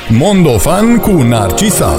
Mondofan cu Narcisa.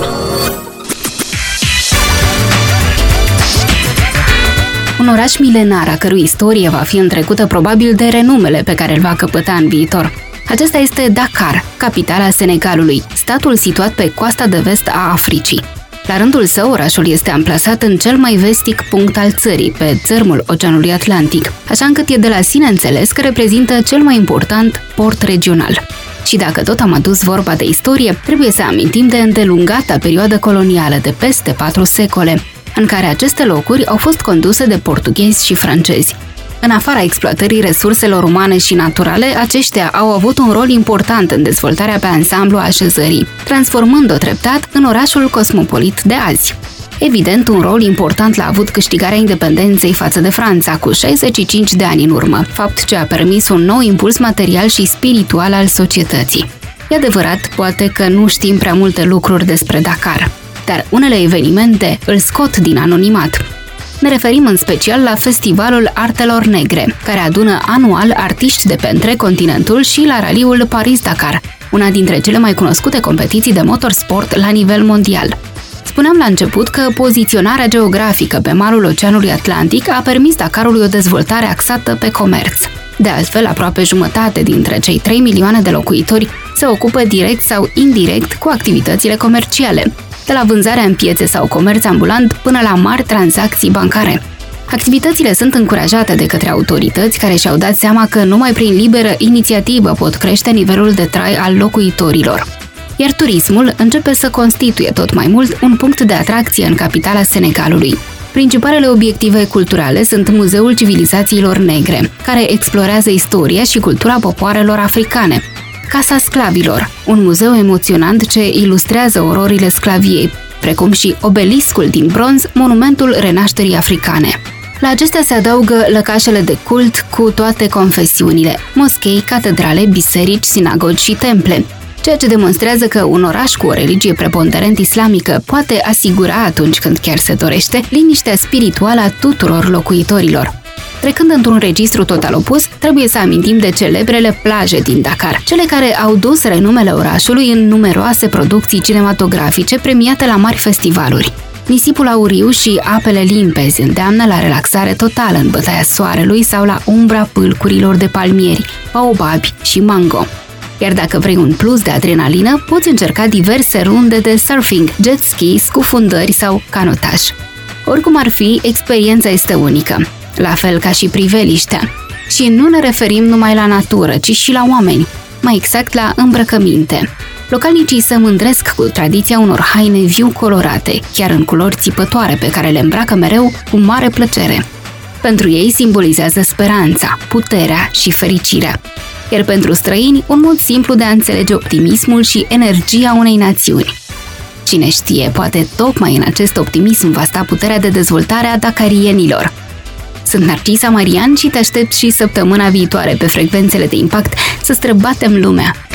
Un oraș milenar a cărui istorie va fi întrecută probabil de renumele pe care îl va căpăta în viitor. Acesta este Dakar, capitala Senegalului, statul situat pe coasta de vest a Africii. La rândul său, orașul este amplasat în cel mai vestic punct al țării, pe țărmul Oceanului Atlantic, așa încât e de la sine înțeles că reprezintă cel mai important port regional. Și dacă tot am adus vorba de istorie, trebuie să amintim de îndelungata perioadă colonială de peste 4 secole, în care aceste locuri au fost conduse de portughezi și francezi. În afara exploatării resurselor umane și naturale, aceștia au avut un rol important în dezvoltarea pe ansamblu a așezării, transformând-o treptat în orașul cosmopolit de azi. Evident, un rol important l-a avut câștigarea independenței față de Franța cu 65 de ani în urmă, fapt ce a permis un nou impuls material și spiritual al societății. E adevărat, poate că nu știm prea multe lucruri despre Dakar, dar unele evenimente îl scot din anonimat. Ne referim în special la Festivalul Artelor Negre, care adună anual artiști de pe întreg continentul, și la raliul Paris-Dakar, una dintre cele mai cunoscute competiții de motorsport la nivel mondial. Spuneam la început că poziționarea geografică pe malul Oceanului Atlantic a permis Dakarului o dezvoltare axată pe comerț. De altfel, aproape jumătate dintre cei 3 milioane de locuitori se ocupă direct sau indirect cu activitățile comerciale, de la vânzarea în piețe sau comerț ambulant până la mari tranzacții bancare. Activitățile sunt încurajate de către autorități care și-au dat seama că numai prin liberă inițiativă pot crește nivelul de trai al locuitorilor. Iar turismul începe să constituie tot mai mult un punct de atracție în capitala Senegalului. Principalele obiective culturale sunt Muzeul Civilizațiilor Negre, care explorează istoria și cultura popoarelor africane, Casa Sclavilor, un muzeu emoționant ce ilustrează ororile sclaviei, precum și Obeliscul din bronz, monumentul renașterii africane. La acestea se adaugă lăcașele de cult cu toate confesiunile, moschei, catedrale, biserici, sinagogi și temple, ceea ce demonstrează că un oraș cu o religie preponderent islamică poate asigura, atunci când chiar se dorește, liniștea spirituală a tuturor locuitorilor. Trecând într-un registru total opus, trebuie să amintim de celebrele plaje din Dakar, cele care au dus renumele orașului în numeroase producții cinematografice premiate la mari festivaluri. Nisipul auriu și apele limpezi îndeamnă la relaxare totală în bătaia soarelui sau la umbra pâlcurilor de palmieri, baobabi și mango. Iar dacă vrei un plus de adrenalină, poți încerca diverse runde de surfing, jet ski, scufundări sau canotaj. Oricum ar fi, experiența este unică, la fel ca și priveliștea. Și nu ne referim numai la natură, ci și la oameni, mai exact la îmbrăcăminte. Localnicii se mândresc cu tradiția unor haine viu colorate, chiar în culori țipătoare, pe care le îmbracă mereu cu mare plăcere. Pentru ei simbolizează speranța, puterea și fericirea. Iar pentru străini, un mod simplu de a înțelege optimismul și energia unei națiuni. Cine știe, poate tocmai în acest optimism va sta puterea de dezvoltare a dakarienilor. Sunt Narcisa Marian și te aștept și săptămâna viitoare pe frecvențele de impact să străbatem lumea.